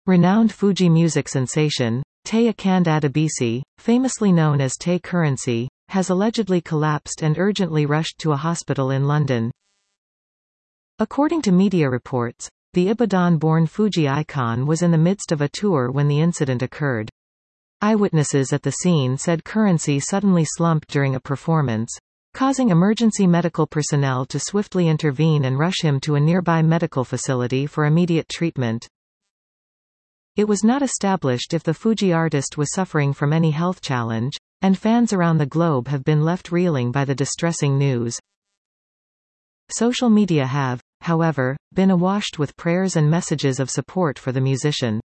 Renowned Fuji music sensation, Tay Akande Adebisi, famously known as Tay Currency, has allegedly collapsed and urgently rushed to a hospital in London. According to media reports, the Ibadan-born Fuji icon was in the midst of a tour when the incident occurred. Eyewitnesses at the scene said Currency suddenly slumped during a performance, causing emergency medical personnel to swiftly intervene and rush him to a nearby medical facility for immediate treatment. It was not established if the Fuji artist was suffering from any health challenge, and fans around the globe have been left reeling by the distressing news. Social media have, however, been awash with prayers and messages of support for the musician.